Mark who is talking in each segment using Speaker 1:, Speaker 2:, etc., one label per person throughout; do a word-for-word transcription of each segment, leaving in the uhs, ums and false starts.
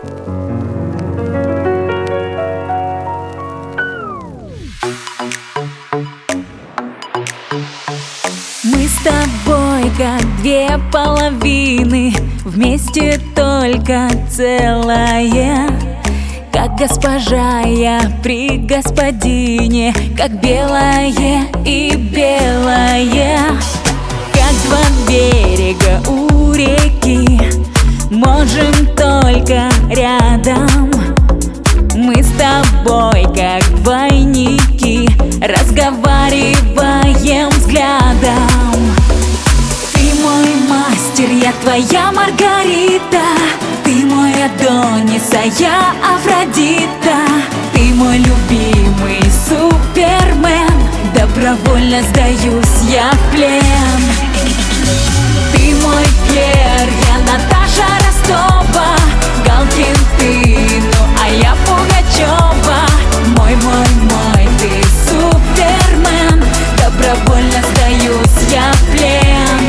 Speaker 1: Мы с тобой как две половины, вместе только целая. Как госпожа я при господине, как белое и белое. Как два берега у реки, можем только рядом. Мы с тобой как двойники, разговариваем взглядом. Ты мой мастер, я твоя Маргарита. Ты мой Адонис, а я Афродита. Ты мой любимый Супермен. Добровольно сдаюсь я в плен. Ты мой Пьер, я Наташа Ростова. Галкин ты, ну а я Пугачева. Мой, мой, мой, ты Супермен. Добровольно сдаюсь я в плен.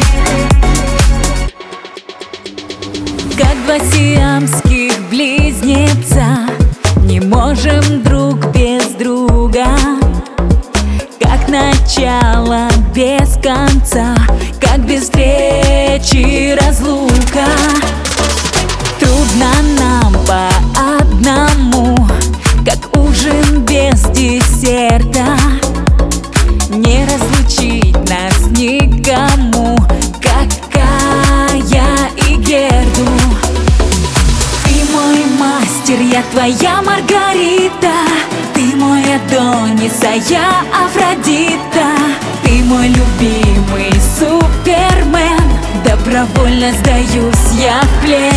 Speaker 1: Как два сиамских близнеца, не можем друг без друга. Как начало без конца, как без встречи разлука. Трудно нам по одному, как ужин без десерта. Не разлучить нас никому, как Кая и Герду. Ты мой мастер, я твоя Маргарита. Ты мой Адонис, а я Афродита. Ты мой любимый Супермен. Добровольно сдаюсь я в плен.